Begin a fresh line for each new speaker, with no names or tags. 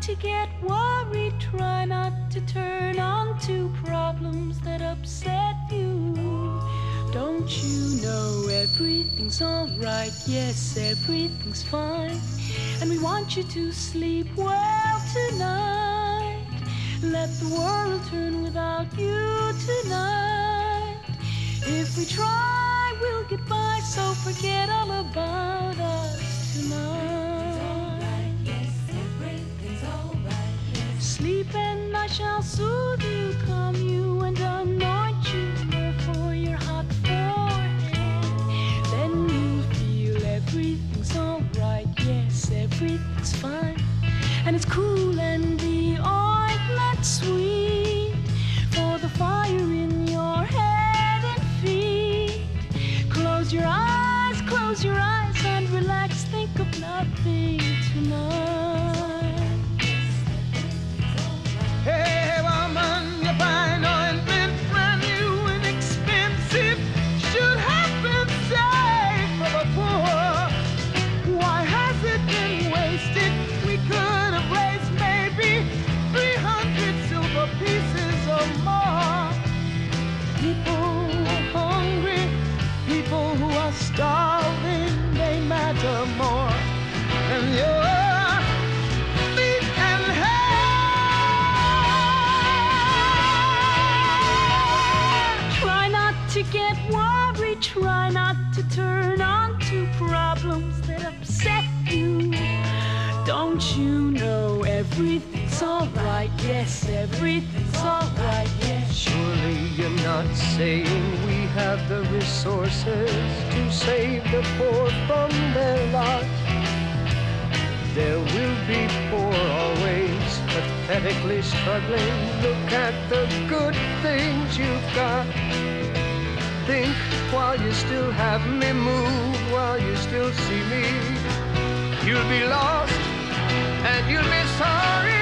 to get worried, try not to turn on to problems that upset you. Don't you know everything's alright? Yes, everything's fine. And we want you to sleep well tonight. Let the world turn without you tonight. If we try, we'll get by, so forget all about us tonight.
Yes, everything's alright. Yes.
Sleep and I shall soothe you, calm you and anoint you for your hot forehead. Then you'll feel everything's alright. Yes, everything's fine. And it's cool and the ointment sweet for the fire in your head and feet. Close your eyes and relax. Think of nothing tonight.
Hey, woman, you find ointment brand new and expensive. Should have been saved for the poor. Why has it been wasted? We could have raised maybe 300 silver pieces or more. People who are hungry, people who are starving, they matter more than your feet and head.
Try not to get worried, try not to turn on to problems that upset you. Don't you know everything's alright? Yes, everything's alright, yes.
Surely you're not saying we have the resources to save the poor from their lot. There will be poor always, pathetically struggling. Look at the good things you've got. Think while you still have me, move while you still see me. You'll be lost and you'll be sorry.